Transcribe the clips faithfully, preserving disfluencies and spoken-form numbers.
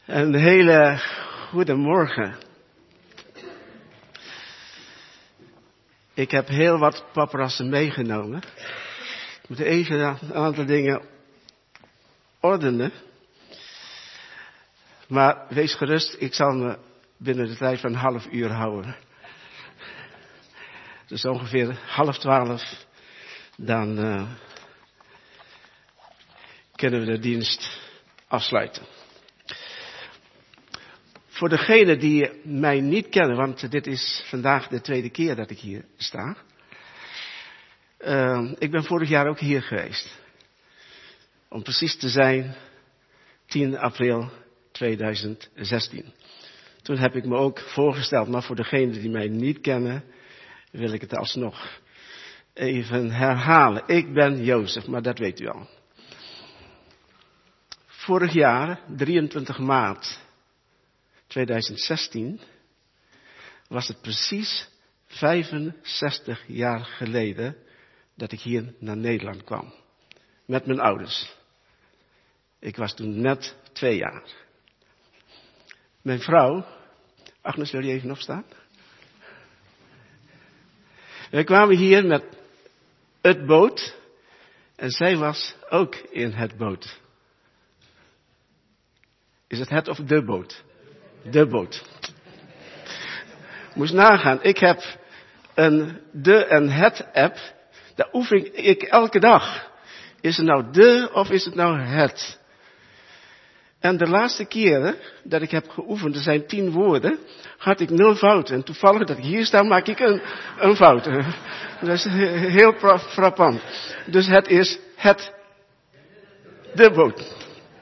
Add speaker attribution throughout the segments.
Speaker 1: Een hele goede morgen. Ik heb heel wat paparazzen meegenomen. Ik moet even een aantal dingen ordenen. Maar wees gerust, ik zal me binnen de tijd van een half uur houden. Dus ongeveer half twaalf, dan uh, kunnen we de dienst afsluiten. Voor degenen die mij niet kennen, want dit is vandaag de tweede keer dat ik hier sta. Uh, ik ben vorig jaar ook hier geweest. Om precies te zijn, tien april tweeduizend zestien. Toen heb ik me ook voorgesteld, maar voor degenen die mij niet kennen, wil ik het alsnog even herhalen. Ik ben Jozef, maar dat weet u al. Vorig jaar, drieëntwintig maart tweeduizend zestien, was het precies vijfenzestig jaar geleden dat ik hier naar Nederland kwam. Met mijn ouders. Ik was toen net twee jaar. Mijn vrouw, Agnes, wil je even opstaan? We kwamen hier met het boot en zij was ook in het boot. Is het het of de boot? De boot. Moest nagaan, ik heb een de en het app, daar oefen ik elke dag. Is het nou de of is het nou het? En de laatste keren dat ik heb geoefend, er zijn tien woorden, had ik nul fouten. En toevallig dat ik hier sta, maak ik een, een fout. Dat is heel frappant. Dus het is het, de boot.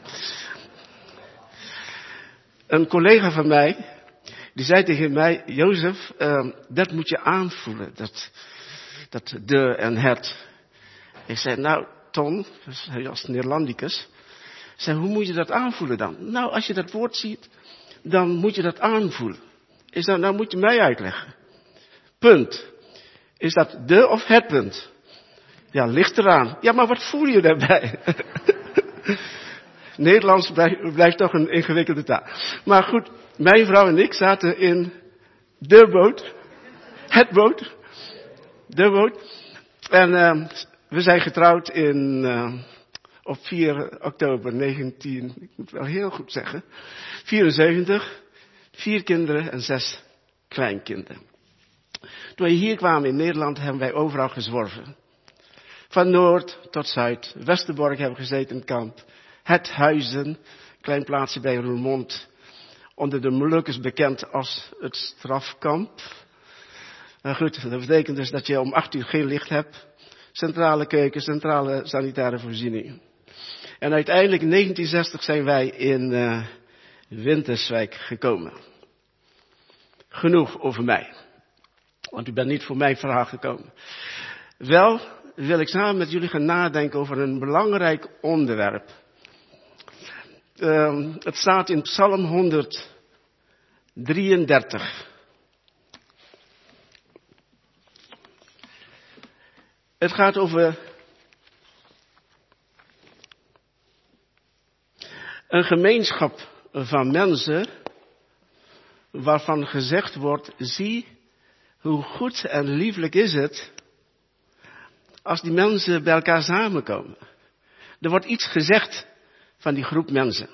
Speaker 1: Een collega van mij, die zei tegen mij, Jozef, uh, dat moet je aanvoelen, dat, dat de en het. Ik zei, nou Ton, als Neerlandicus, zei, hoe moet je dat aanvoelen dan? Nou, als je dat woord ziet, dan moet je dat aanvoelen. Is dat, nou moet je mij uitleggen. Punt. Is dat de of het punt? Ja, ligt eraan. Ja, maar wat voel je daarbij? Nederlands blijft, blijft toch een ingewikkelde taal. Maar goed, mijn vrouw en ik zaten in de boot. Het boot. De boot. En uh, we zijn getrouwd in, uh, op vier oktober negentien, ik moet wel heel goed zeggen, vierenzeventig. Vier kinderen en zes kleinkinderen. Toen we hier kwamen in Nederland hebben wij overal gezworven. Van Noord tot Zuid. Westerbork hebben we gezeten in het kamp. Het Huizen, klein plaatsje bij Roermond, onder de Molukkers bekend als het strafkamp. Nou goed, dat betekent dus dat je om acht uur geen licht hebt. Centrale keuken, centrale sanitaire voorzieningen. En uiteindelijk in negentien zestig zijn wij in uh, Winterswijk gekomen. Genoeg over mij. Want u bent niet voor mijn verhaal gekomen. Wel wil ik samen met jullie gaan nadenken over een belangrijk onderwerp. Uh, het staat in Psalm honderddrieëndertig. Het gaat over een gemeenschap van mensen waarvan gezegd wordt, zie hoe goed en lieflijk is het als die mensen bij elkaar samenkomen. Er wordt iets gezegd van die groep mensen.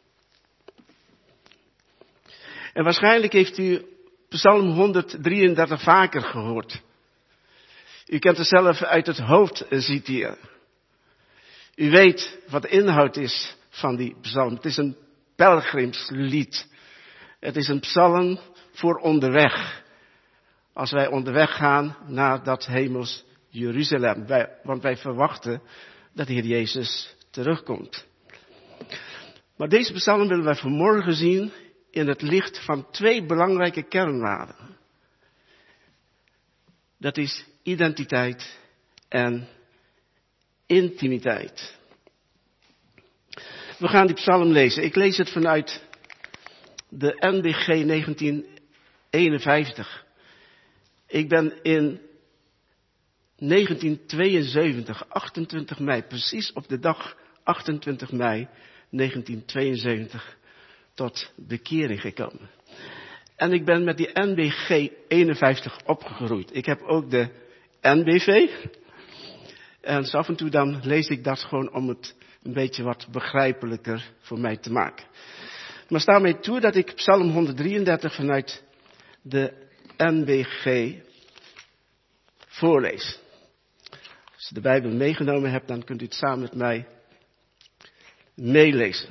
Speaker 1: En waarschijnlijk heeft u Psalm honderddrieëndertig vaker gehoord. U kent het zelf uit het hoofd citeren. U weet wat de inhoud is van die psalm. Het is een pelgrimslied. Het is een psalm voor onderweg. Als wij onderweg gaan naar dat hemels Jeruzalem. Wij, want wij verwachten dat de Heer Jezus terugkomt. Maar deze psalm willen wij vanmorgen zien in het licht van twee belangrijke kernwaarden. Dat is identiteit en intimiteit. We gaan die psalm lezen. Ik lees het vanuit de N B G negentien eenenvijftig. Ik ben in negentien tweeënzeventig, achtentwintig mei, precies op de dag achtentwintig mei negentien tweeënzeventig, tot bekering gekomen. En ik ben met die N B G eenenvijftig opgegroeid. Ik heb ook de N B V. En zo af en toe dan lees ik dat gewoon om het een beetje wat begrijpelijker voor mij te maken. Maar sta mij toe dat ik Psalm honderddrieëndertig vanuit de N B G voorlees. Als je de Bijbel meegenomen hebt, dan kunt u het samen met mij meelezen.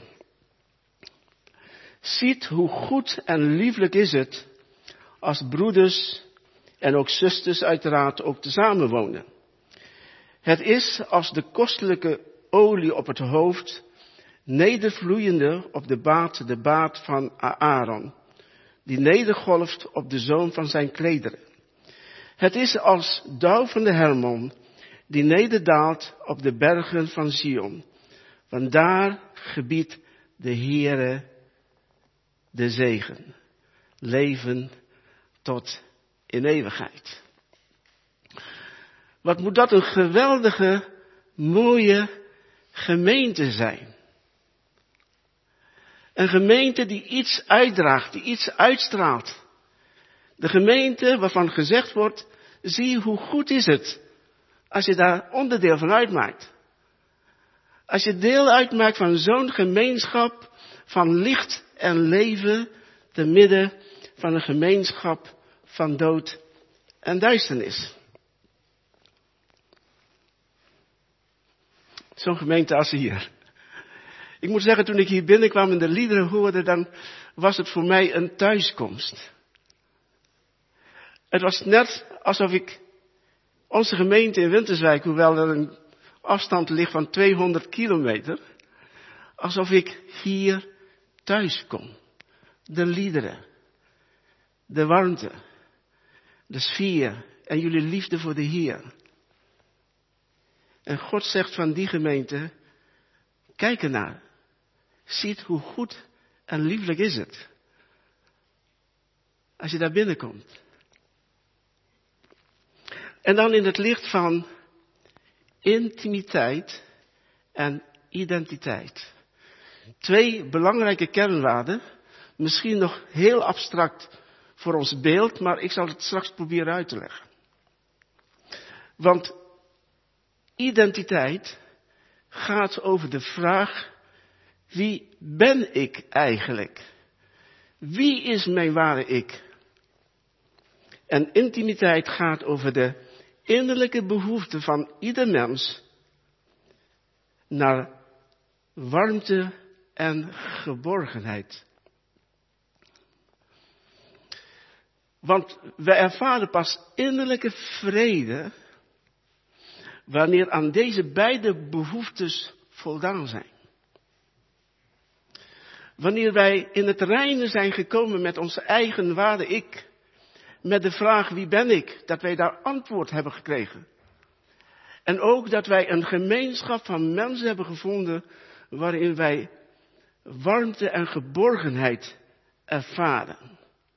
Speaker 1: Ziet hoe goed en lieflijk is het als broeders en ook zusters uiteraard ook tezamen wonen. Het is als de kostelijke olie op het hoofd, nedervloeiende op de baard, de baard van Aaron, die nedergolft op de zoom van zijn klederen. Het is als dauw van de Hermon, die nederdaalt op de bergen van Sion. Want daar gebiedt de Heere de zegen, leven tot in eeuwigheid. Wat moet dat een geweldige, mooie gemeente zijn. Een gemeente die iets uitdraagt, die iets uitstraalt. De gemeente waarvan gezegd wordt, zie hoe goed is het als je daar onderdeel van uitmaakt. Als je deel uitmaakt van zo'n gemeenschap van licht en leven te midden van een gemeenschap van dood en duisternis. Zo'n gemeente als hier. Ik moet zeggen, toen ik hier binnenkwam en de liederen hoorde, dan was het voor mij een thuiskomst. Het was net alsof ik onze gemeente in Winterswijk, hoewel er een afstand ligt van tweehonderd kilometer, alsof ik hier thuis kom. De liederen, de warmte, de sfeer en jullie liefde voor de Heer. En God zegt van die gemeente, kijk ernaar. Ziet hoe goed en lieflijk is het. Als je daar binnenkomt. En dan in het licht van intimiteit en identiteit. Twee belangrijke kernwaarden. Misschien nog heel abstract voor ons beeld, maar ik zal het straks proberen uit te leggen. Want identiteit gaat over de vraag, wie ben ik eigenlijk? Wie is mijn ware ik? En intimiteit gaat over de innerlijke behoefte van ieder mens naar warmte en geborgenheid. Want we ervaren pas innerlijke vrede wanneer aan deze beide behoeftes voldaan zijn. Wanneer wij in het reine zijn gekomen met onze eigen ware ik, met de vraag wie ben ik, dat wij daar antwoord hebben gekregen. En ook dat wij een gemeenschap van mensen hebben gevonden waarin wij warmte en geborgenheid ervaren.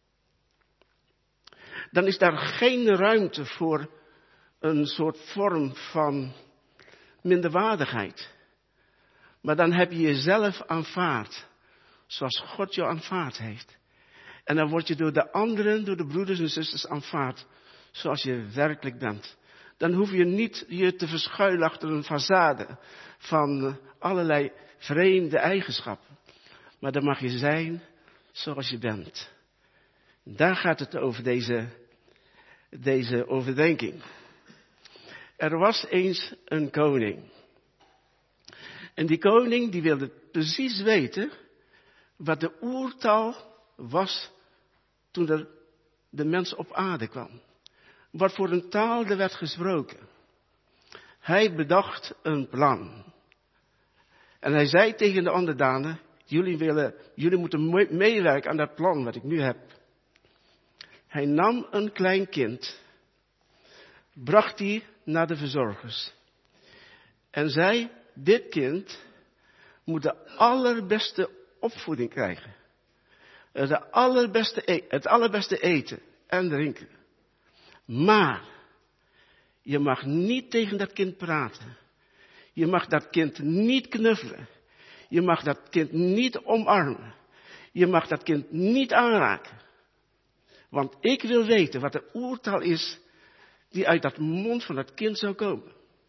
Speaker 1: Dan is daar geen ruimte voor een soort vorm van minderwaardigheid. Maar dan heb je jezelf aanvaard, zoals God jou aanvaard heeft. En dan word je door de anderen, door de broeders en zusters aanvaard, zoals je werkelijk bent. Dan hoef je niet je te verschuilen achter een façade van allerlei vreemde eigenschappen. Maar dan mag je zijn zoals je bent. Daar gaat het over deze, deze overdenking. Er was eens een koning. En die koning die wilde precies weten wat de oertaal was toen er de mens op aarde kwam. Wat voor een taal er werd gesproken. Hij bedacht een plan. En hij zei tegen de onderdanen, jullie, willen, jullie moeten meewerken aan dat plan wat ik nu heb. Hij nam een klein kind, bracht die naar de verzorgers. En zei, dit kind moet de allerbeste opvoeding krijgen. De allerbeste, het allerbeste eten en drinken. Maar je mag niet tegen dat kind praten. Je mag dat kind niet knuffelen. Je mag dat kind niet omarmen. Je mag dat kind niet aanraken. Want ik wil weten wat de oertaal is die uit dat mond van dat kind zou komen.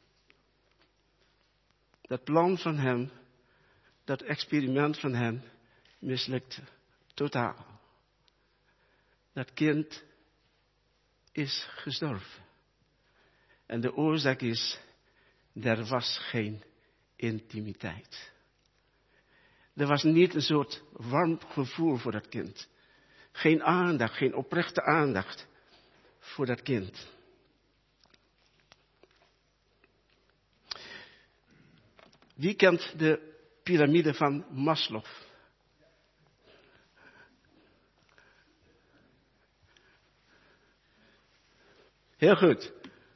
Speaker 1: Dat plan van hem, dat experiment van hem mislukte. Totaal. Dat kind is gestorven. En de oorzaak is, er was geen intimiteit. Er was niet een soort warm gevoel voor dat kind. Geen aandacht, geen oprechte aandacht voor dat kind. Wie kent de piramide van Maslow? Heel goed.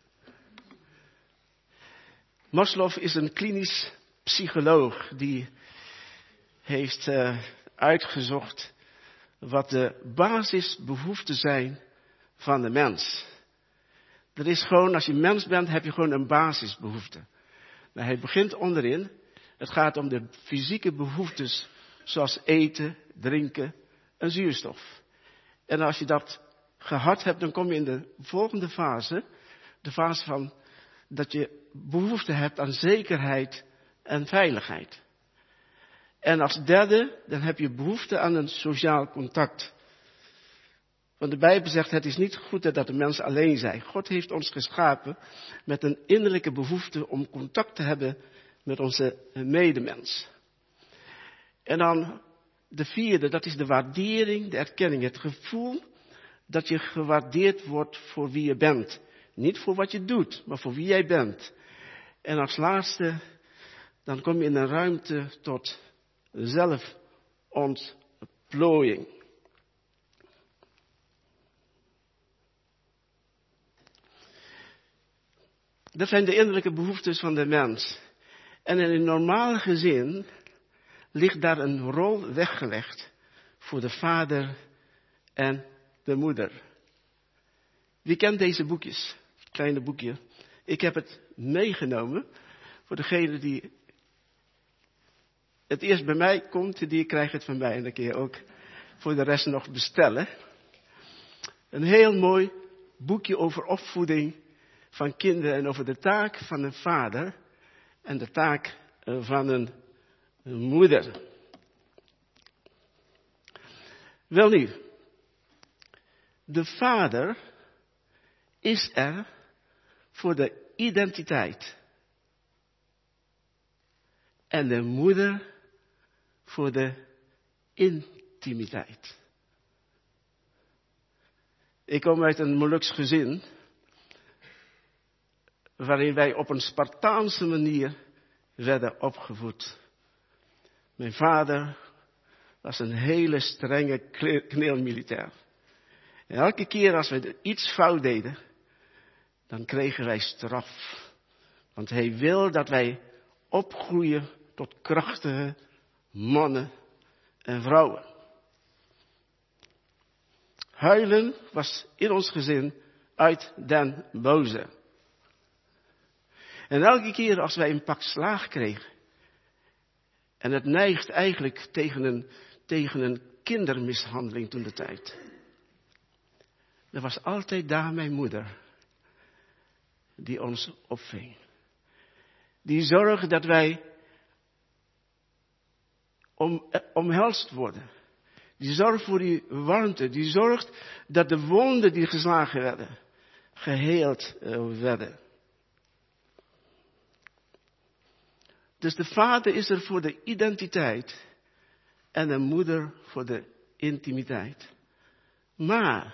Speaker 1: Maslow is een klinisch psycholoog die heeft uh, uitgezocht wat de basisbehoeften zijn van de mens. Er is gewoon, als je mens bent, heb je gewoon een basisbehoefte. Nou, hij begint onderin. Het gaat om de fysieke behoeftes, zoals eten, drinken en zuurstof. En als je dat gehad hebt, dan kom je in de volgende fase. De fase van dat je behoefte hebt aan zekerheid en veiligheid. En als derde, dan heb je behoefte aan een sociaal contact. Want de Bijbel zegt, het is niet goed dat de mens alleen zijn. God heeft ons geschapen met een innerlijke behoefte om contact te hebben met onze medemens. En dan de vierde, dat is de waardering, de erkenning. Het gevoel dat je gewaardeerd wordt voor wie je bent. Niet voor wat je doet, maar voor wie jij bent. En als laatste, dan kom je in een ruimte tot zelfontplooiing. Dat zijn de innerlijke behoeftes van de mens. En in een normaal gezin ligt daar een rol weggelegd voor de vader en de moeder. Wie kent deze boekjes? Het kleine boekje. Ik heb het meegenomen voor degene die het eerst bij mij komt, die krijgt het van mij. En dan kun je ook voor de rest nog bestellen. Een heel mooi boekje over opvoeding van kinderen en over de taak van een vader en de taak van een moeder. Welnu, de vader is er voor de identiteit en de moeder voor de intimiteit. Ik kom uit een Moluks gezin waarin wij op een Spartaanse manier werden opgevoed. Mijn vader was een hele strenge kneelmilitair. En elke keer als we iets fout deden, dan kregen wij straf. Want hij wil dat wij opgroeien tot krachtige mannen en vrouwen. Huilen was in ons gezin uit den boze. En elke keer als wij een pak slaag kregen, en het neigt eigenlijk tegen een, tegen een kindermishandeling toen de tijd. Er was altijd daar mijn moeder, die ons opving. Die zorgde dat wij om, omhelst worden. Die zorgt voor die warmte. Die zorgt dat de wonden die geslagen werden, geheeld werden. Dus de vader is er voor de identiteit en de moeder voor de intimiteit. Maar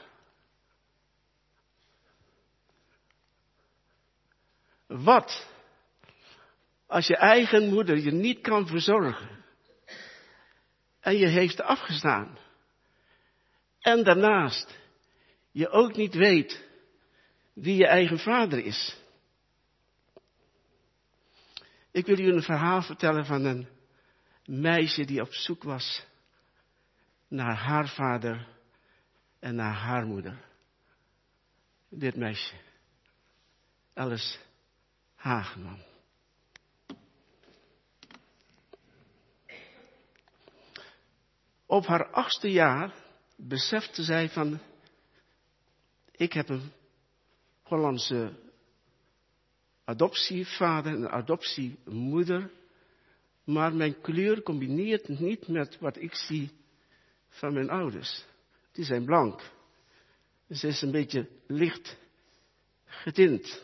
Speaker 1: wat als je eigen moeder je niet kan verzorgen en je heeft afgestaan en daarnaast je ook niet weet wie je eigen vader is? Ik wil u een verhaal vertellen van een meisje die op zoek was naar haar vader en naar haar moeder. Dit meisje, Alice Hageman. Op haar achtste jaar besefte zij van, ik heb een Hollandse adoptievader en een adoptiemoeder, maar mijn kleur combineert niet met wat ik zie van mijn ouders. Die zijn blank. Ze is een beetje licht getint.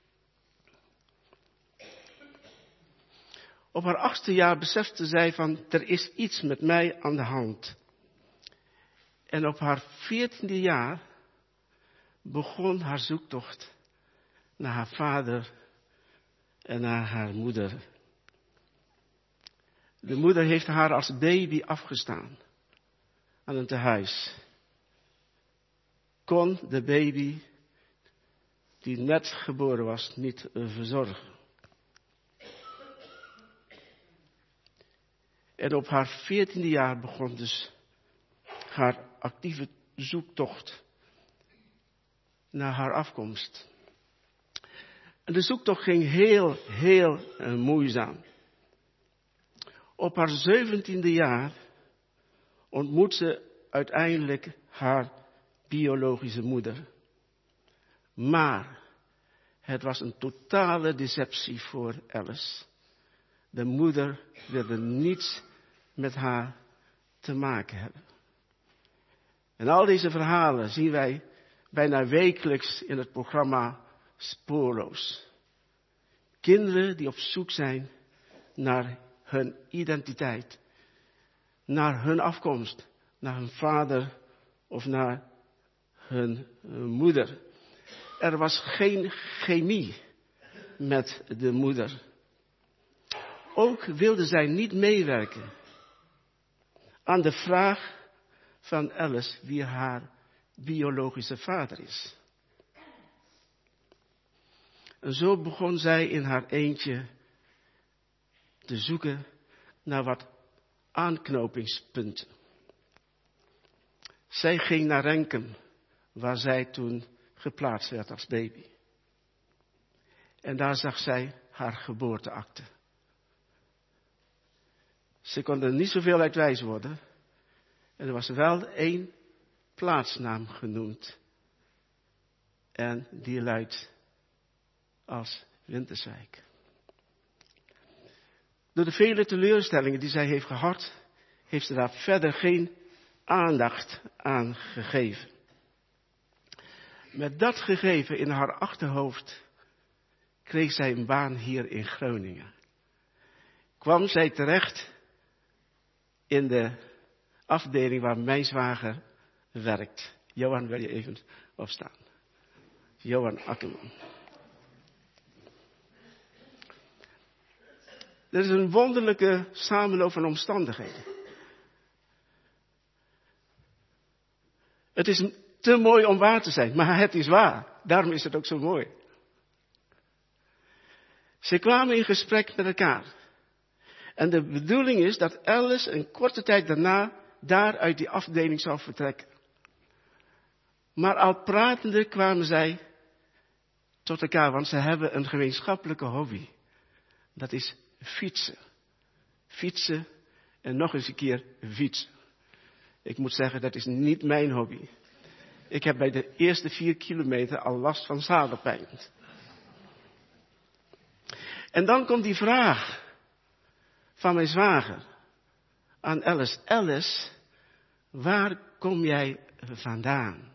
Speaker 1: Op haar achtste jaar besefte zij van, er is iets met mij aan de hand. En op haar veertiende jaar begon haar zoektocht naar haar vader en naar haar moeder. De moeder heeft haar als baby afgestaan aan een tehuis. Kon de baby die net geboren was niet verzorgen. En op haar veertiende jaar begon dus haar actieve zoektocht naar haar afkomst. En de zoektocht ging heel, heel uh, moeizaam. Op haar zeventiende jaar ontmoet ze uiteindelijk haar biologische moeder. Maar het was een totale deceptie voor Alice. De moeder wilde niets met haar te maken hebben. En al deze verhalen zien wij bijna wekelijks in het programma Spoorloos. Kinderen die op zoek zijn naar hun identiteit, naar hun afkomst, naar hun vader of naar hun moeder. Er was geen chemie met de moeder. Ook wilde zij niet meewerken aan de vraag van Alice wie haar biologische vader is. En zo begon zij in haar eentje te zoeken naar wat aanknopingspunten. Zij ging naar Renkum, waar zij toen geplaatst werd als baby. En daar zag zij haar geboorteakte. Ze kon er niet zoveel uit wijs worden. En er was wel één plaatsnaam genoemd. En die luidt als Winterswijk. Door de vele teleurstellingen die zij heeft gehad, heeft ze daar verder geen aandacht aan gegeven. Met dat gegeven in haar achterhoofd kreeg zij een baan hier in Groningen. Kwam zij terecht in de afdeling waar mijn zwager werkt. Johan, wil je even opstaan? Johan Akkerman. Er is een wonderlijke samenloop van omstandigheden. Het is te mooi om waar te zijn, maar het is waar. Daarom is het ook zo mooi. Ze kwamen in gesprek met elkaar. En de bedoeling is dat Alice een korte tijd daarna daar uit die afdeling zou vertrekken. Maar al pratende kwamen zij tot elkaar, want ze hebben een gemeenschappelijke hobby. Dat is fietsen. Fietsen en nog eens een keer fietsen. Ik moet zeggen, dat is niet mijn hobby. Ik heb bij de eerste vier kilometer al last van zadelpijn. En dan komt die vraag van mijn zwager aan Alice. Alice, waar kom jij vandaan?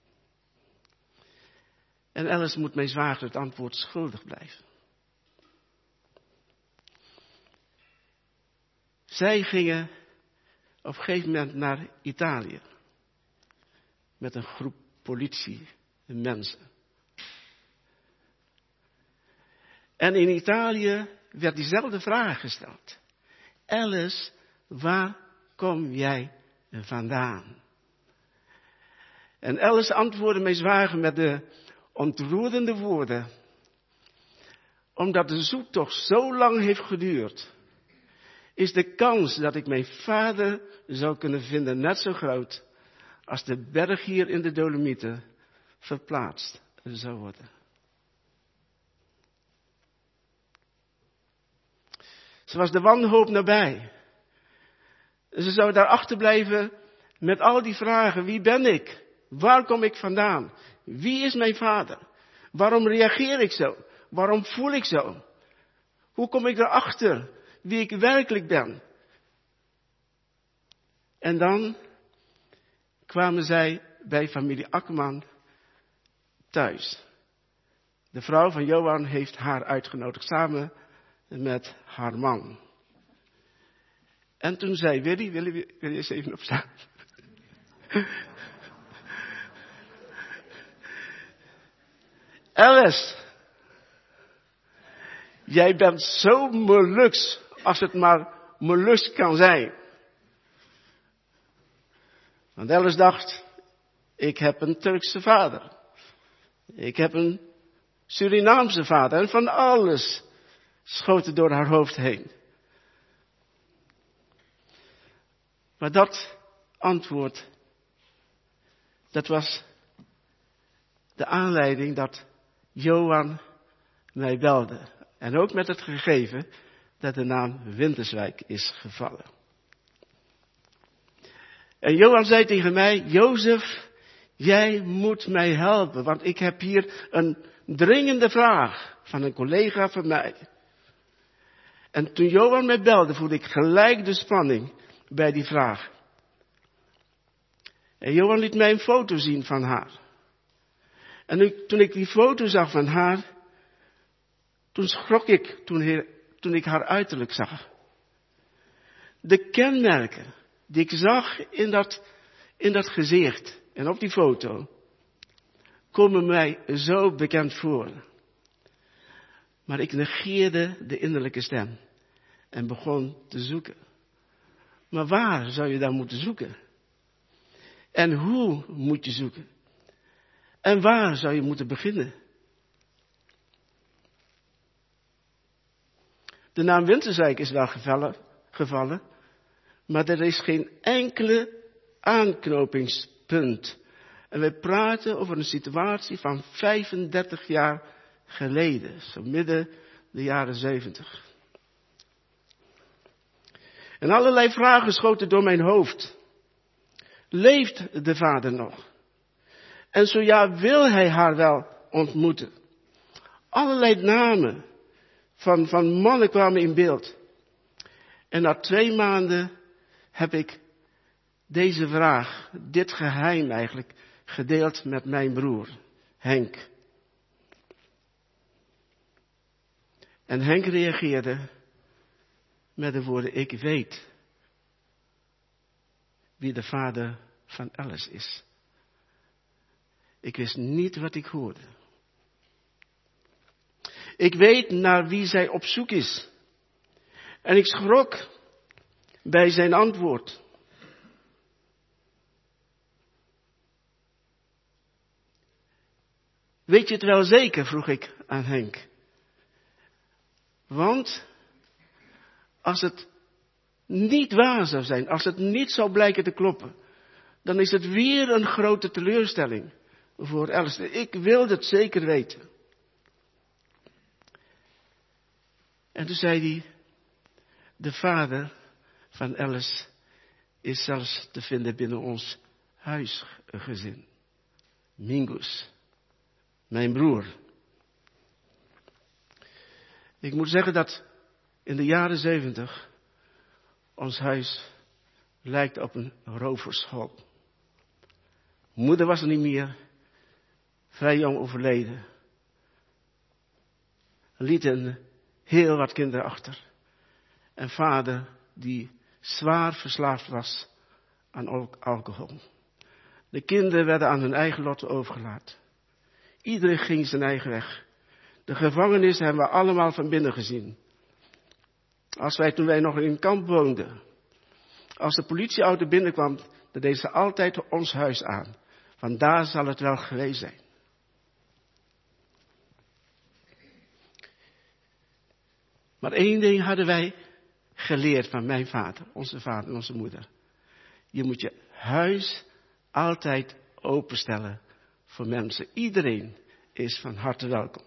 Speaker 1: En Alice moet mijn zwager het antwoord schuldig blijven. Zij gingen op een gegeven moment naar Italië. Met een groep politie mensen. En in Italië werd diezelfde vraag gesteld. Alice, waar kom jij vandaan? En Alice antwoordde mijn zwager met de ontroerende woorden. Omdat de zoektocht zo lang heeft geduurd, is de kans dat ik mijn vader zou kunnen vinden net zo groot als de berg hier in de Dolomieten verplaatst zou worden. Ze was de wanhoop nabij. Ze zou daar achterblijven met al die vragen. Wie ben ik? Waar kom ik vandaan? Wie is mijn vader? Waarom reageer ik zo? Waarom voel ik zo? Hoe kom ik erachter wie ik werkelijk ben? En dan kwamen zij bij familie Akkerman thuis. De vrouw van Johan heeft haar uitgenodigd samen met haar man. En toen zei Willy, Willy, wil je eens even opstaan? Alice, jij bent zo Molux als het maar Molux kan zijn. Want Alice dacht, ik heb een Turkse vader. Ik heb een Surinaamse vader. En van alles schoot er door haar hoofd heen. Maar dat antwoord, dat was de aanleiding dat Johan mij belde. En ook met het gegeven dat de naam Winterswijk is gevallen. En Johan zei tegen mij, Jozef, jij moet mij helpen, want ik heb hier een dringende vraag van een collega van mij. En toen Johan mij belde, voelde ik gelijk de spanning bij die vraag. En Johan liet mij een foto zien van haar. En nu, toen ik die foto zag van haar, toen schrok ik toen, he, toen ik haar uiterlijk zag. De kenmerken die ik zag in dat, in dat gezicht en op die foto, komen mij zo bekend voor. Maar ik negeerde de innerlijke stem en begon te zoeken. Maar waar zou je dan moeten zoeken? En hoe moet je zoeken? En waar zou je moeten beginnen? De naam Winterswijk is wel gevallen, gevallen, maar er is geen enkele aanknopingspunt. En wij praten over een situatie van vijfendertig jaar geleden, zo midden de jaren zeventig. En allerlei vragen schoten door mijn hoofd. Leeft de vader nog? En zo ja, wil hij haar wel ontmoeten? Allerlei namen van, van mannen kwamen in beeld. En na twee maanden heb ik deze vraag, dit geheim eigenlijk, gedeeld met mijn broer, Henk. En Henk reageerde met de woorden, ik weet wie de vader van Alice is. Ik wist niet wat ik hoorde. Ik weet naar wie zij op zoek is. En ik schrok bij zijn antwoord. Weet je het wel zeker, vroeg ik aan Henk. Want als het niet waar zou zijn, als het niet zou blijken te kloppen, dan is het weer een grote teleurstelling voor Alice. Ik wilde het zeker weten. En toen zei hij, de vader van Alice is zelfs te vinden binnen ons huisgezin. Mingus, mijn broer. Ik moet zeggen dat in de jaren zeventig ons huis lijkt op een rovershol. Moeder was er niet meer, vrij jong overleden. Lieten heel wat kinderen achter. En vader die zwaar verslaafd was aan alcohol. De kinderen werden aan hun eigen lot overgelaten. Iedereen ging zijn eigen weg. De gevangenis hebben we allemaal van binnen gezien. Als wij toen wij nog in een kamp woonden. Als de politieauto binnenkwam, dan deed ze altijd ons huis aan. Want daar zal het wel geweest zijn. Maar één ding hadden wij geleerd van mijn vader, onze vader en onze moeder. Je moet je huis altijd openstellen voor mensen. Iedereen is van harte welkom.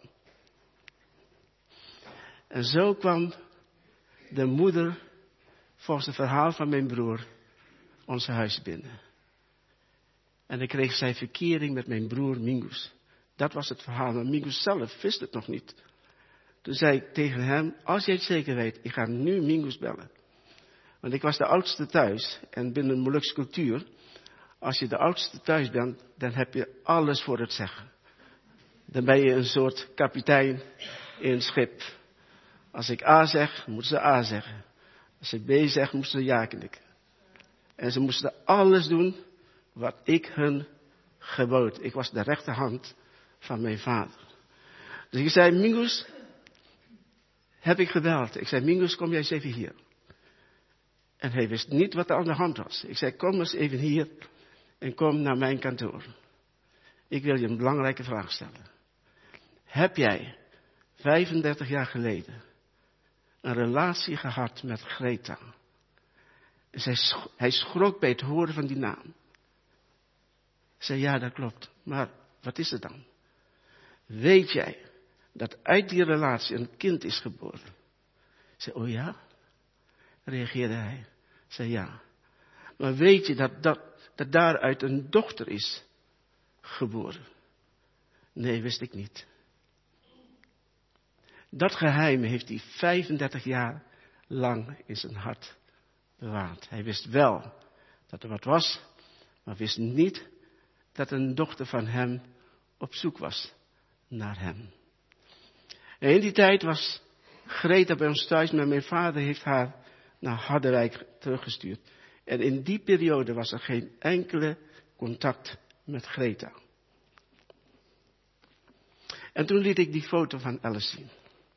Speaker 1: En zo kwam de moeder, volgens het verhaal van mijn broer, ons huis binnen. En ik kreeg zijn verkering met mijn broer Mingus. Dat was het verhaal, maar Mingus zelf wist het nog niet. Toen zei ik tegen hem, als jij het zeker weet, ik ga nu Mingus bellen. Want ik was de oudste thuis en binnen de Molukse cultuur, als je de oudste thuis bent, dan heb je alles voor het zeggen. Dan ben je een soort kapitein in een schip. Als ik A zeg, moeten ze A zeggen. Als ik B zeg, moesten ze ja knikken. En ze moesten alles doen wat ik hun gebood. Ik was de rechterhand van mijn vader. Dus ik zei, Mingus, heb ik gebeld. Ik zei, Mingus, kom jij eens even hier. En hij wist niet wat er aan de hand was. Ik zei, kom eens even hier en kom naar mijn kantoor. Ik wil je een belangrijke vraag stellen. Heb jij vijfendertig jaar geleden een relatie gehad met Greta? En zij, hij schrok bij het horen van die naam. Ik zei, ja, dat klopt. Maar wat is er dan? Weet jij dat uit die relatie een kind is geboren? Ik zei, oh ja? Reageerde hij. Ik zei, ja. Maar weet je dat, dat, dat daaruit een dochter is geboren? Nee, wist ik niet. Dat geheim heeft hij vijfendertig jaar lang in zijn hart bewaard. Hij wist wel dat er wat was, maar wist niet dat een dochter van hem op zoek was naar hem. En in die tijd was Greta bij ons thuis, maar mijn vader heeft haar naar Harderwijk teruggestuurd. En in die periode was er geen enkele contact met Greta. En toen liet ik die foto van Alice zien.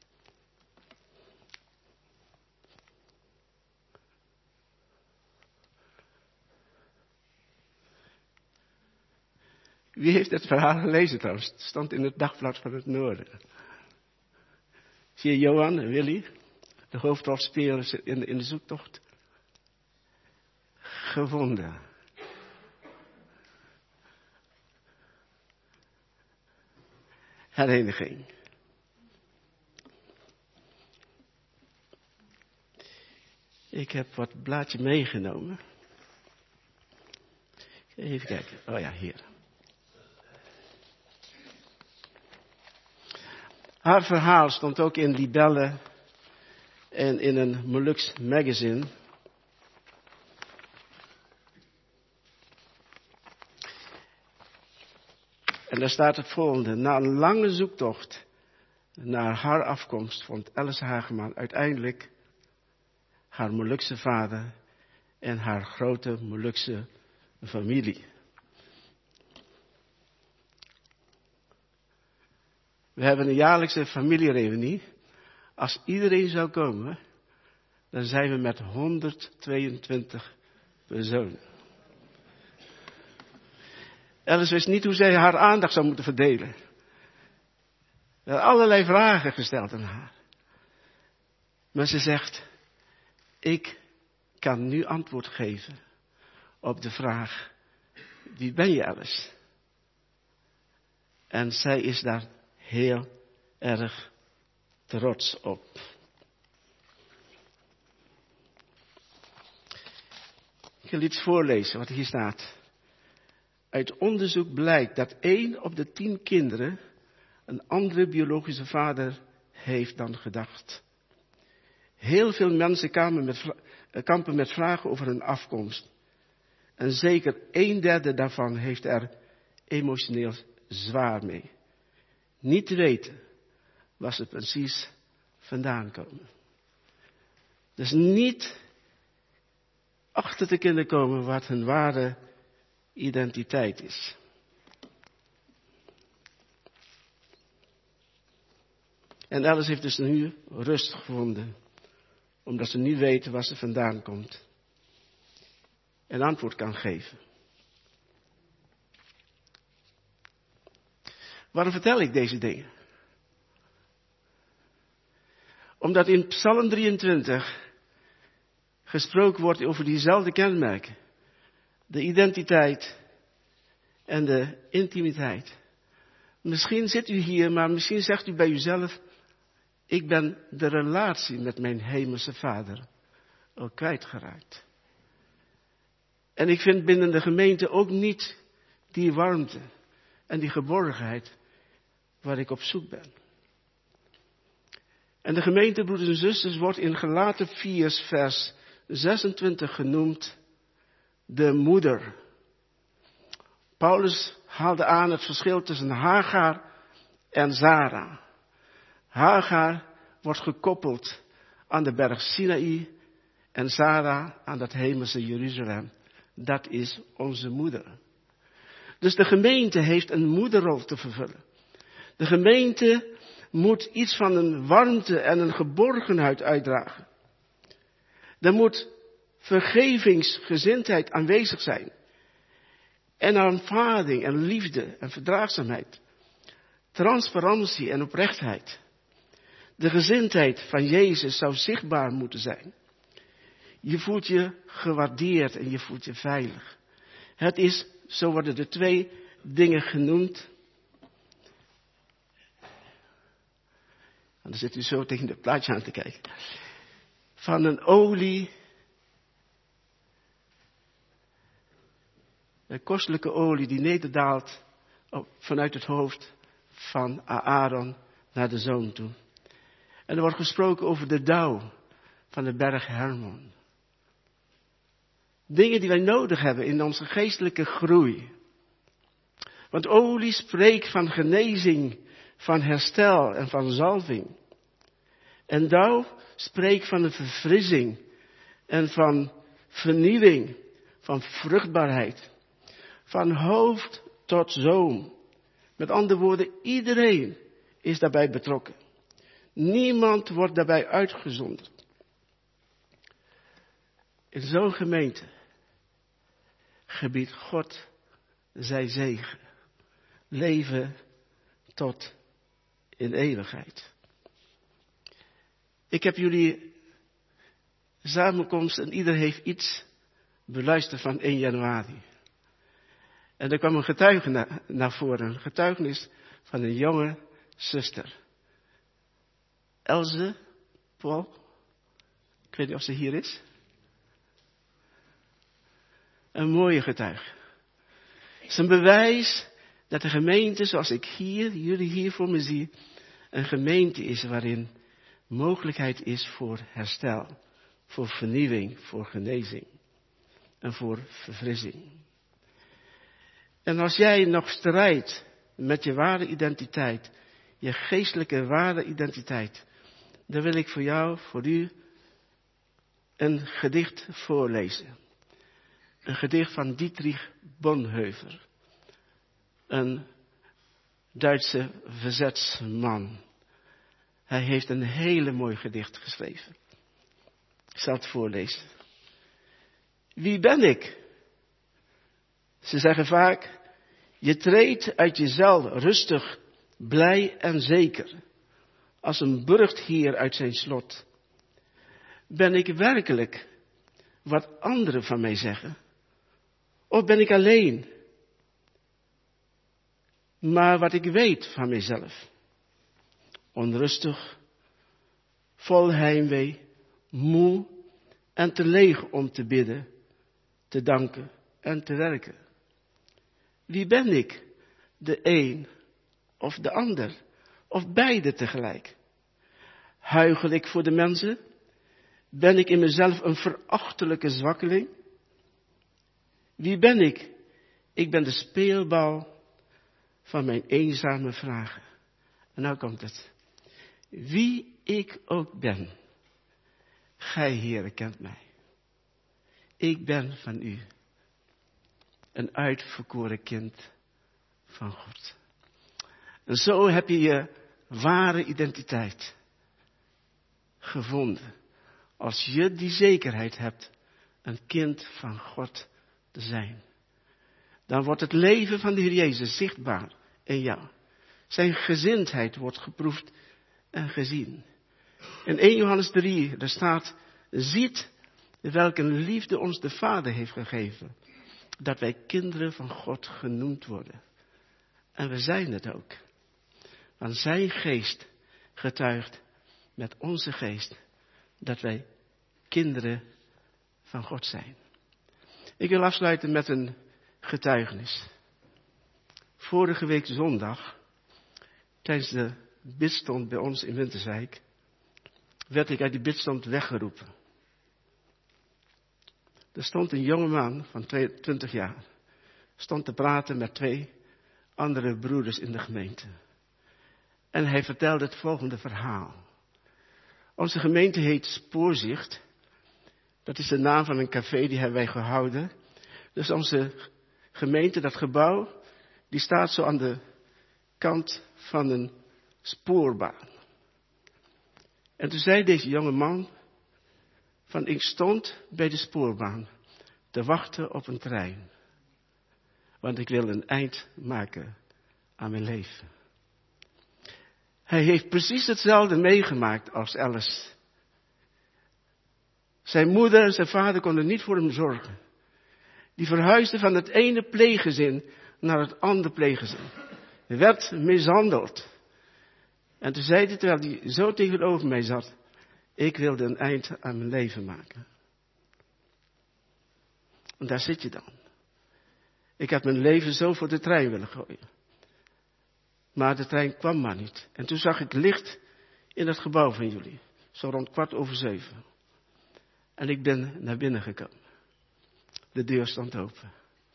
Speaker 1: Wie heeft het verhaal gelezen trouwens? Het stond in het Dagblad van het Noorden. Zie je Johan en Willy, de hoofdrolspelers in de, in de zoektocht? Gevonden. Hereniging. Ik heb wat blaadje meegenomen. Even kijken. Oh ja, hier. Haar verhaal stond ook in Libelle en in een Moluks magazine. En daar staat het volgende. Na een lange zoektocht naar haar afkomst vond Alice Hageman uiteindelijk haar Molukse vader en haar grote Molukse familie. We hebben een jaarlijkse familiereunie. Als iedereen zou komen, dan zijn we met honderdtweeëntwintig personen. Alice wist niet hoe zij haar aandacht zou moeten verdelen. Er werden allerlei vragen gesteld aan haar. Maar ze zegt, ik kan nu antwoord geven op de vraag, wie ben je, Alice? En zij is daar heel erg trots op. Ik wil iets voorlezen wat hier staat. Uit onderzoek blijkt dat één op de tien kinderen een andere biologische vader heeft dan gedacht. Heel veel mensen kampen met, kampen met vragen over hun afkomst. En zeker een derde daarvan heeft er emotioneel zwaar mee. Niet te weten waar ze precies vandaan komen. Dus niet achter te kunnen komen wat hun ware identiteit is. En Alice heeft dus nu rust gevonden. Omdat ze nu weten waar ze vandaan komt. En antwoord kan geven. Waarom vertel ik deze dingen? Omdat in Psalm drieëntwintig gesproken wordt over diezelfde kenmerken. De identiteit en de intimiteit. Misschien zit u hier, maar misschien zegt u bij uzelf, ik ben de relatie met mijn hemelse vader ook kwijtgeraakt. En ik vind binnen de gemeente ook niet die warmte en die geborgenheid waar ik op zoek ben. En de gemeente, broeders en zusters, wordt in Galaten vier vers zesentwintig genoemd de moeder. Paulus haalde aan het verschil tussen Hagar en Sara. Hagar wordt gekoppeld aan de berg Sinaï en Sara aan dat hemelse Jeruzalem. Dat is onze moeder. Dus de gemeente heeft een moederrol te vervullen. De gemeente moet iets van een warmte en een geborgenheid uitdragen. Er moet vergevingsgezindheid aanwezig zijn. En aanvaarding en liefde en verdraagzaamheid. Transparantie en oprechtheid. De gezindheid van Jezus zou zichtbaar moeten zijn. Je voelt je gewaardeerd en je voelt je veilig. Het is, zo worden er twee dingen genoemd. En dan zit u zo tegen het plaatje aan te kijken. Van een olie. Een kostelijke olie die nederdaalt vanuit het hoofd van Aaron naar de zoon toe. En er wordt gesproken over de dauw van de berg Hermon. Dingen die wij nodig hebben in onze geestelijke groei. Want olie spreekt van genezing, van herstel en van zalving. En dauw spreekt van een verfrissing en van vernieuwing, van vruchtbaarheid. Van hoofd tot zoom. Met andere woorden, iedereen is daarbij betrokken. Niemand wordt daarbij uitgezonderd. In zo'n gemeente gebiedt God zijn zegen. Leven tot in eeuwigheid. Ik heb jullie samenkomst en ieder heeft iets beluisterd van één januari. En er kwam een getuige na, naar voren, een getuigenis van een jonge zuster. Else, Paul, ik weet niet of ze hier is. Een mooie getuige. Het is een bewijs dat de gemeente zoals ik hier, jullie hier voor me zie, een gemeente is waarin mogelijkheid is voor herstel, voor vernieuwing, voor genezing en voor verfrissing. En als jij nog strijdt met je ware identiteit, je geestelijke ware identiteit, dan wil ik voor jou, voor u, een gedicht voorlezen. Een gedicht van Dietrich Bonhoeffer. Een Duitse verzetsman. Hij heeft een hele mooi gedicht geschreven. Ik zal het voorlezen. Wie ben ik? Ze zeggen vaak, je treedt uit jezelf rustig, blij en zeker, als een burchtheer uit zijn slot. Ben ik werkelijk wat anderen van mij zeggen? Of ben ik alleen? Maar wat ik weet van mijzelf. Onrustig, vol heimwee, moe en te leeg om te bidden, te danken en te werken. Wie ben ik? De een of de ander? Of beide tegelijk? Huichel ik voor de mensen? Ben ik in mezelf een verachtelijke zwakkeling? Wie ben ik? Ik ben de speelbal van mijn eenzame vragen. En nou komt het. Wie ik ook ben, gij Heere kent mij. Ik ben van u. Een uitverkoren kind van God. En zo heb je je ware identiteit gevonden. Als je die zekerheid hebt, een kind van God te zijn. Dan wordt het leven van de Heer Jezus zichtbaar in jou. Zijn gezindheid wordt geproefd en gezien. In eerste Johannes drie, daar staat, ziet welke liefde ons de Vader heeft gegeven. Dat wij kinderen van God genoemd worden. En we zijn het ook. Want zijn geest getuigt met onze geest dat wij kinderen van God zijn. Ik wil afsluiten met een getuigenis. Vorige week zondag, tijdens de bidstond bij ons in Winterswijk, werd ik uit die bidstond weggeroepen. Er stond een jonge man van twintig jaar, stond te praten met twee andere broeders in de gemeente. En hij vertelde het volgende verhaal. Onze gemeente heet Spoorzicht. Dat is de naam van een café die hebben wij gehouden. Dus onze gemeente, dat gebouw, die staat zo aan de kant van een spoorbaan. En toen zei deze jonge man, van ik stond bij de spoorbaan te wachten op een trein. Want ik wil een eind maken aan mijn leven. Hij heeft precies hetzelfde meegemaakt als Alice. Zijn moeder en zijn vader konden niet voor hem zorgen. Die verhuisde van het ene pleeggezin naar het andere pleeggezin. Hij werd mishandeld. En toen zei hij, terwijl hij zo tegenover mij zat, ik wilde een eind aan mijn leven maken. En daar zit je dan. Ik had mijn leven zo voor de trein willen gooien. Maar de trein kwam maar niet. En toen zag ik licht in het gebouw van jullie. Zo rond kwart over zeven. En ik ben naar binnen gekomen. De deur stond open.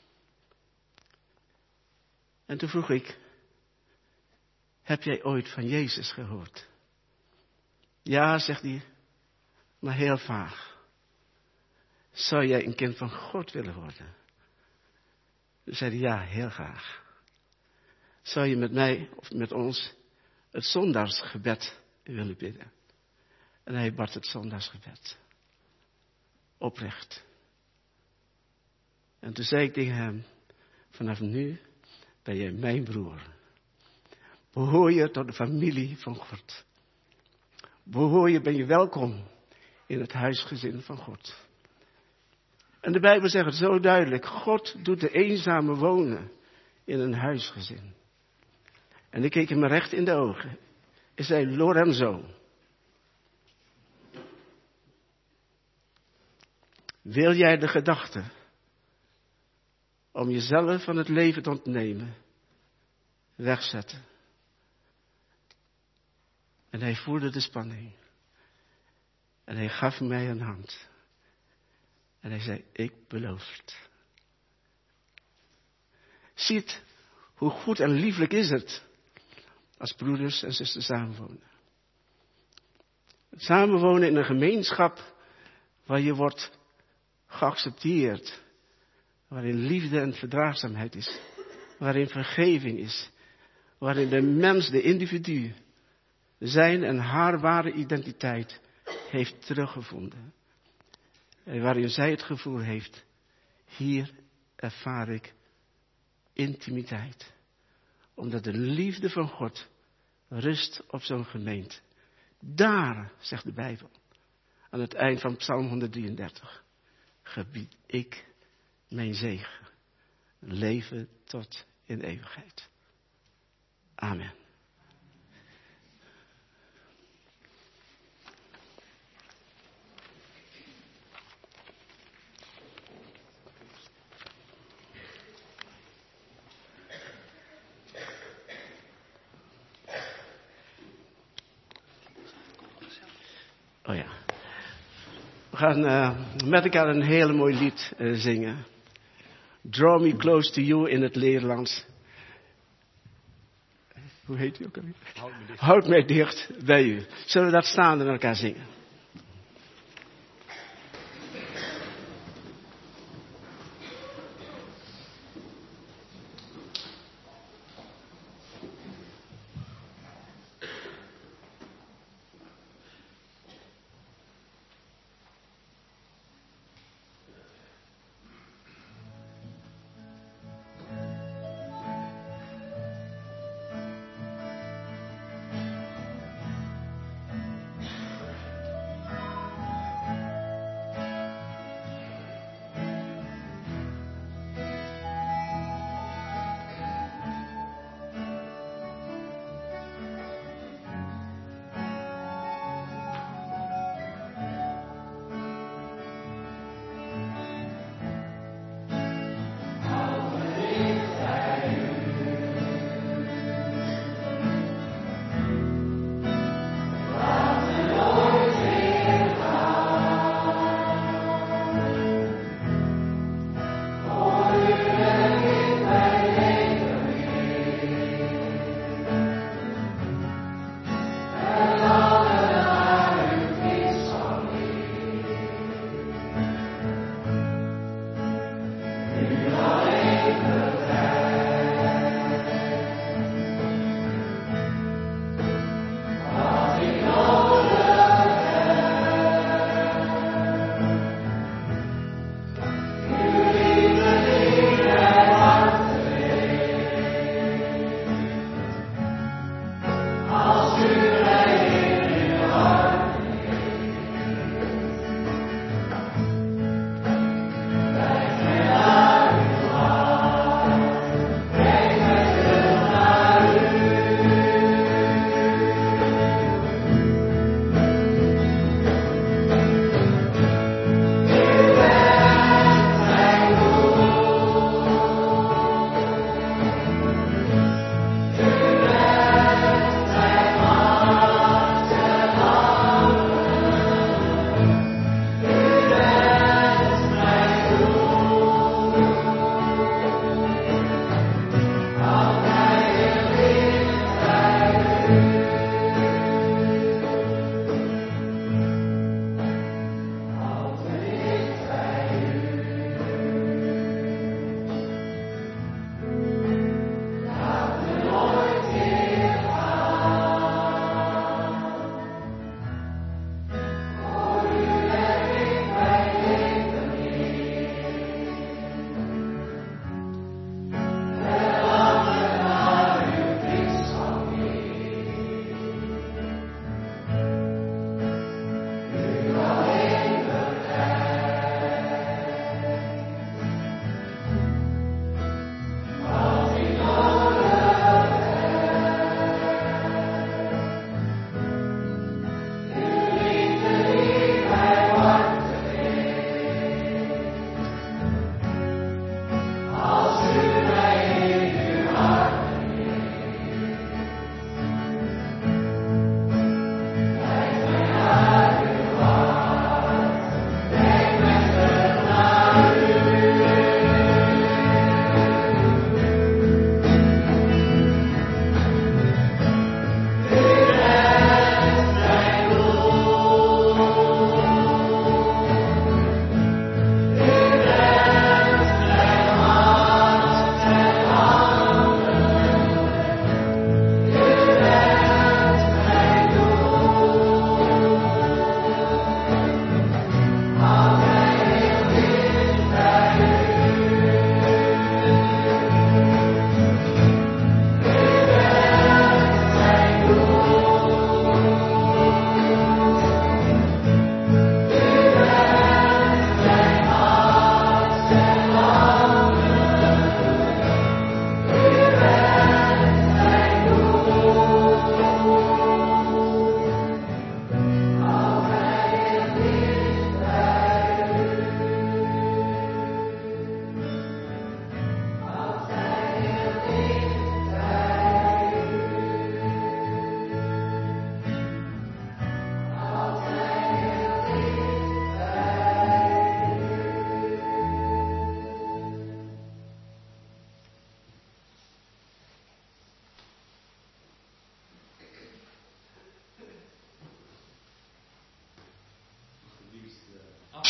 Speaker 1: En toen vroeg ik, heb jij ooit van Jezus gehoord? Ja, zegt hij, maar heel vaag. Zou jij een kind van God willen worden? Toen zei hij, ja, heel graag. Zou je met mij of met ons het zondagsgebed willen bidden? En hij bad het zondagsgebed. Oprecht. En toen zei ik tegen hem, vanaf nu ben jij mijn broer. Behoor je tot de familie van God. Behoor je, ben je welkom in het huisgezin van God. En de Bijbel zegt het zo duidelijk. God doet de eenzame wonen in een huisgezin. En ik keek hem recht in de ogen. En zei, Lorenzo. Wil jij de gedachte om jezelf van het leven te ontnemen wegzetten? En hij voelde de spanning. En hij gaf mij een hand. En hij zei, ik beloof het. Ziet hoe goed en lieflijk is het als broeders en zusters samenwonen. Samenwonen in een gemeenschap waar je wordt geaccepteerd. Waarin liefde en verdraagzaamheid is. Waarin vergeving is. Waarin de mens, de individu, zijn en haar ware identiteit heeft teruggevonden. En waarin zij het gevoel heeft, hier ervaar ik intimiteit. Omdat de liefde van God rust op zo'n gemeente. Daar, zegt de Bijbel, aan het eind van Psalm honderddrieëndertig, gebied ik mijn zegen. Leven tot in eeuwigheid. Amen. Oh ja. We gaan uh, met elkaar een heel mooi lied uh, zingen. Draw me close to you in het Nederlands. Hoe heet die ook alweer? Houd me dicht. Houd mij dicht bij u. Zullen we dat staande met elkaar zingen?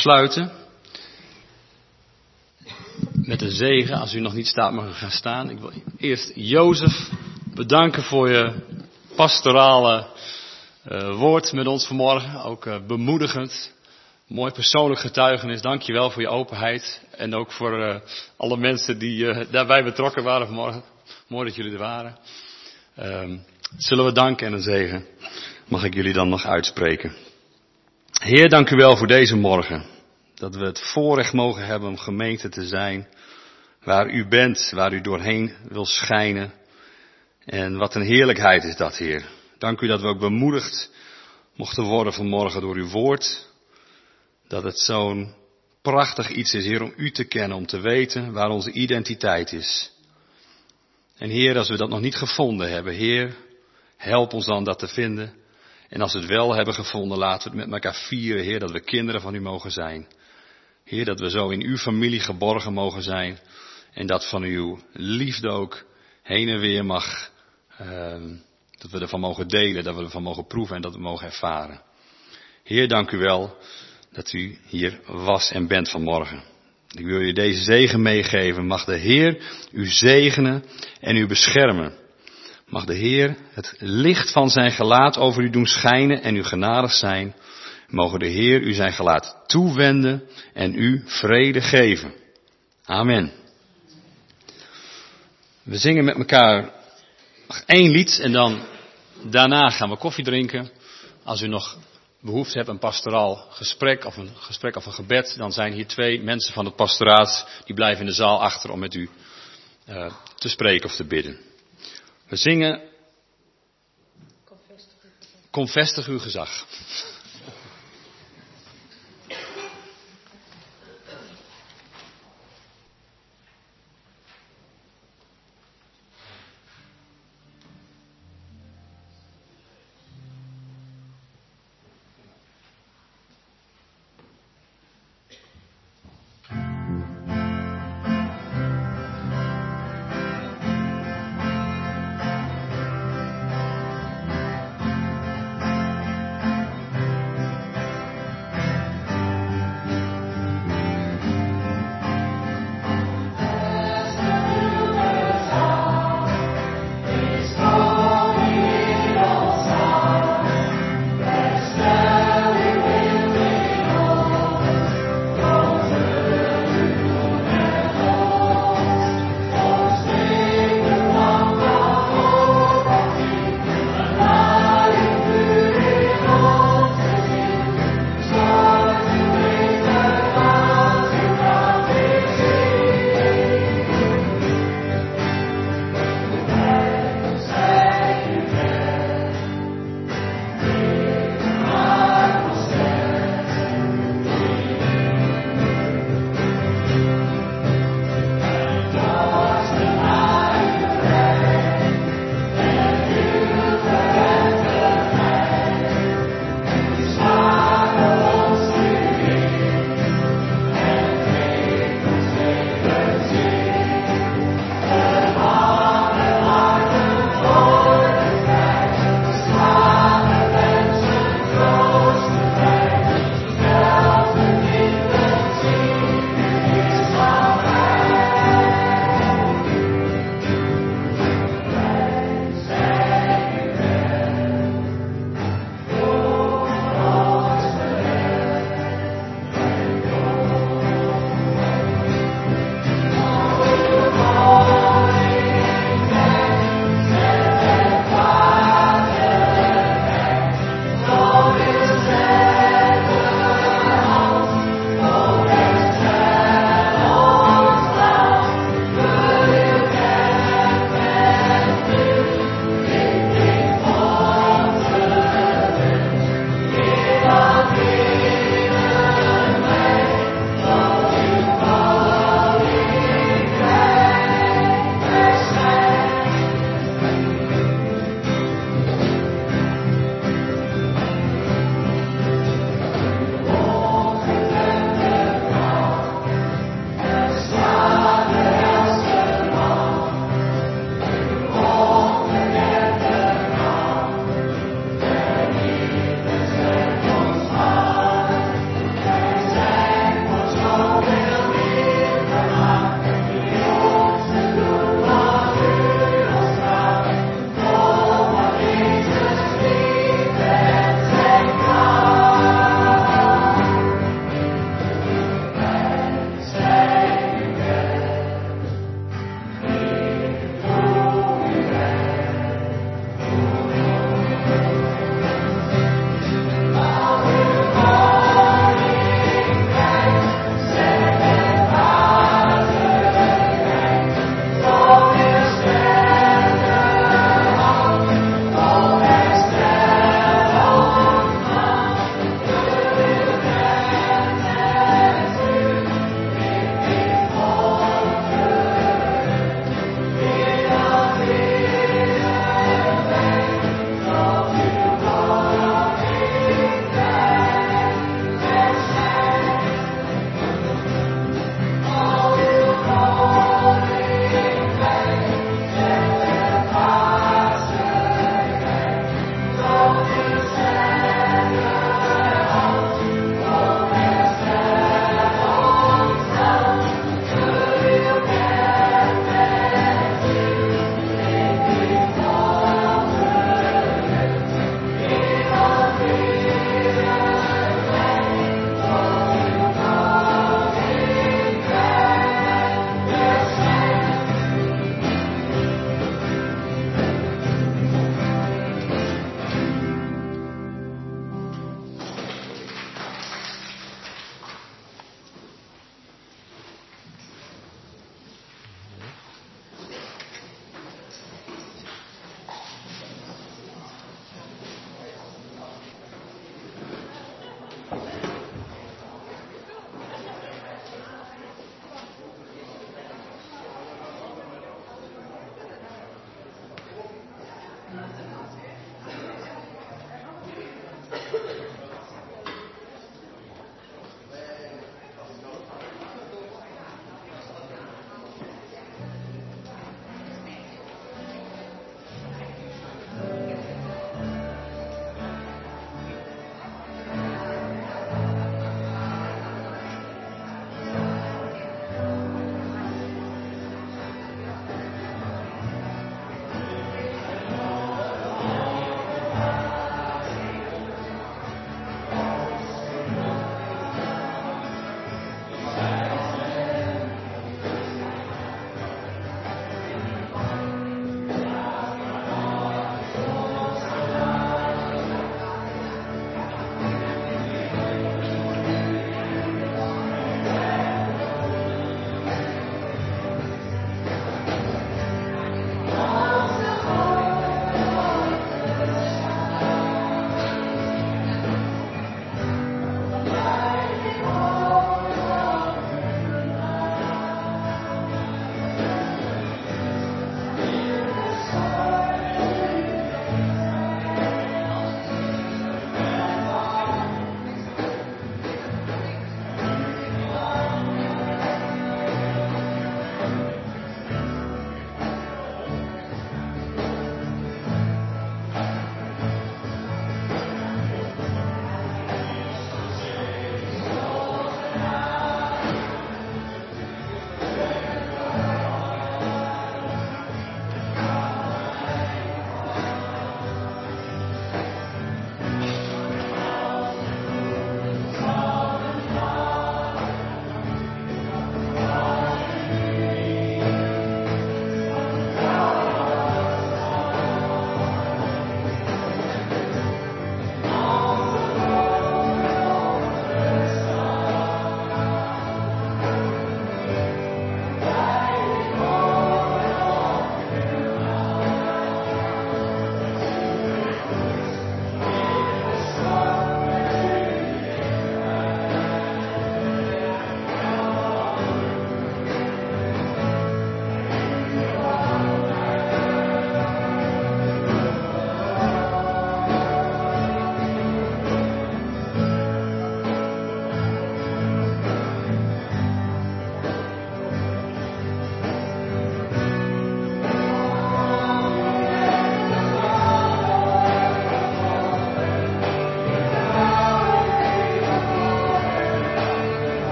Speaker 2: afsluiten met een zegen. Als u nog niet staat, mag u gaan staan. Ik wil eerst Jozef bedanken voor je pastorale uh, woord met ons vanmorgen. Ook uh, bemoedigend. Mooi persoonlijk getuigenis. Dank je wel voor je openheid. En ook voor uh, alle mensen die uh, daarbij betrokken waren vanmorgen. Mooi dat jullie er waren. Uh, zullen we danken en een zegen. Mag ik jullie dan nog uitspreken. Heer, dank u wel voor deze morgen. Dat we het voorrecht mogen hebben om gemeente te zijn. Waar u bent, waar u doorheen wil schijnen. En wat een heerlijkheid is dat, Heer. Dank u dat we ook bemoedigd mochten worden vanmorgen door uw woord. Dat het zo'n prachtig iets is, Heer, om u te kennen, om te weten waar onze identiteit is. En Heer, als we dat nog niet gevonden hebben, Heer, help ons dan dat te vinden. En als we het wel hebben gevonden, laten we het met elkaar vieren, Heer, dat we kinderen van u mogen zijn. Heer, dat we zo in uw familie geborgen mogen zijn. En dat van uw liefde ook heen en weer mag, uh, dat we ervan mogen delen, dat we ervan mogen proeven en dat we mogen ervaren. Heer, dank u wel dat u hier was en bent vanmorgen. Ik wil je deze zegen meegeven. Mag de Heer u zegenen en u beschermen. Mag de Heer het licht van zijn gelaat over u doen schijnen en u genadig zijn. Mogen de Heer u zijn gelaat toewenden en u vrede geven. Amen. We zingen met elkaar nog één lied en dan daarna gaan we koffie drinken. Als u nog behoefte hebt aan een pastoraal gesprek of een gesprek of een gebed, dan zijn hier twee mensen van het pastoraat die blijven in de zaal achter om met u uh, te spreken of te bidden. We zingen Kom vestig uw gezag.